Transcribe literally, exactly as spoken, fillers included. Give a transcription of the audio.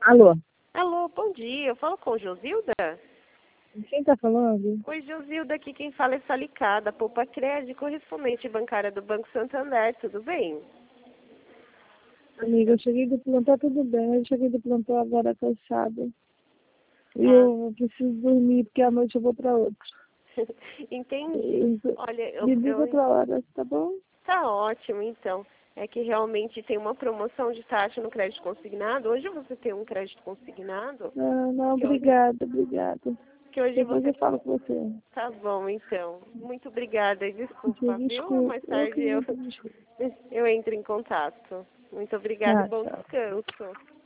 Alô? Alô, bom dia. Eu falo com Josilda? Quem está falando? Oi, Josilda, aqui quem fala é Salicada, Poupa Crédito, correspondente bancária do Banco Santander, tudo bem? Amiga, eu cheguei do plantão, tudo bem. Eu cheguei do plantão agora cansada. E Ah, eu preciso dormir, porque à noite eu vou para outro. entendi. E- Olha, eu, Me diga eu... outra hora, tá bom? Tá ótimo, então. É que realmente tem uma promoção de taxa no crédito consignado. Hoje você tem um crédito consignado, Não, não, que hoje, obrigada, obrigada. que hoje Depois você... eu falo com você. Tá bom, então. Muito obrigada e desculpa, viu? Desculpa, Mais eu tarde que eu, desculpa. eu entro em contato. Muito obrigada e Tá, bom tchau. descanso.